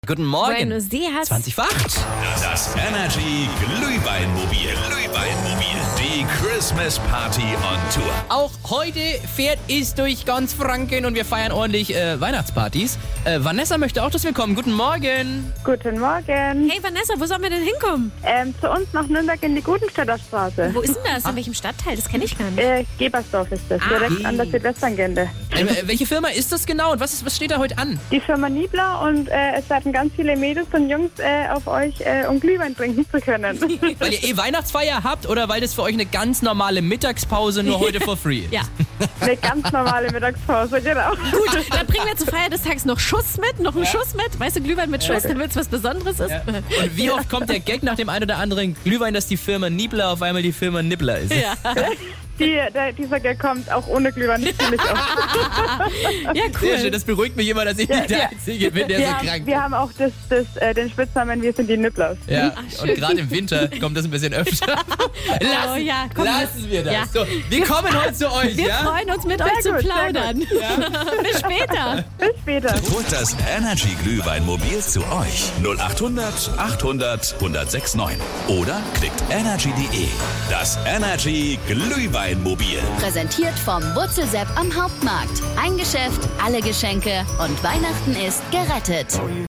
Guten Morgen. Buenos dias. 20 vor 8. Das Energy Glühweinmobil. Die Christmas Party on Tour. Auch heute fährt es durch ganz Franken und wir feiern ordentlich Weihnachtspartys. Vanessa möchte auch das Willkommen. Guten Morgen. Guten Morgen. Hey Vanessa, wo sollen wir denn hinkommen? Zu uns nach Nürnberg in die Gutenstädter Straße. Wo ist denn das? In welchem Stadtteil? Das kenne ich gar nicht. Gebersdorf ist das, direkt an der Südwesttangente. Welche Firma ist das genau und was steht da heute an? Die Firma Niebler und es warten ganz viele Mädels und Jungs auf euch, um Glühwein trinken zu können. Weil ihr Weihnachtsfeier habt oder weil das für euch eine ganz normale Mittagspause nur heute for free ist? Ja. Eine ganz normale Mittagspause, genau. Gut, dann bringen wir zur Feier des Tages noch Schuss mit, noch einen Schuss mit. Weißt du, Glühwein mit Schuss, damit es was Besonderes ist. Ja. Und wie oft kommt der Gag nach dem einen oder anderen Glühwein, dass die Firma Niebler auf einmal die Firma Nibbler ist? Ja, Dieser Gag kommt auch ohne Glühwein nicht ziemlich oft. ja Sehr schön, cool. das beruhigt mich immer, dass ich nicht der Einzige bin, der so krank Wir haben auch den Spitznamen, wir sind die Nibblers. Ja, schön. und gerade im Winter kommt das ein bisschen öfter. Oh ja, komm, lassen wir das. Ja. So, wir kommen heute zu euch, Wir ja? freuen uns, mit euch zu gut, sehr plaudern. Bis später. Bis später. Holt das Energy Glühweinmobil zu euch. 0800 800 1069. Oder klickt energy.de. Das Energy Glühweinmobil. Präsentiert vom Wurzelsepp am Hauptmarkt. Ein Geschäft, alle Geschenke und Weihnachten ist gerettet.